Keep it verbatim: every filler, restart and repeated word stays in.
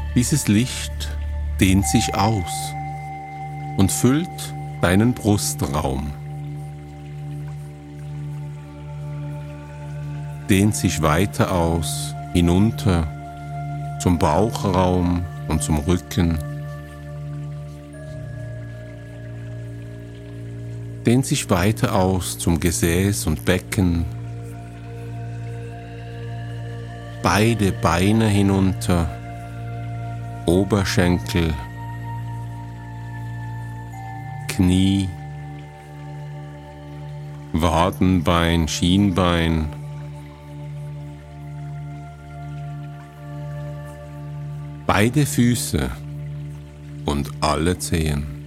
Dieses Licht dehnt sich aus und füllt deinen Brustraum. Dehnt sich weiter aus, hinunter zum Bauchraum und zum Rücken. Dehnt sich weiter aus zum Gesäß und Becken. Beide Beine hinunter, Oberschenkel, Knie, Wadenbein, Schienbein, beide Füße und alle Zehen.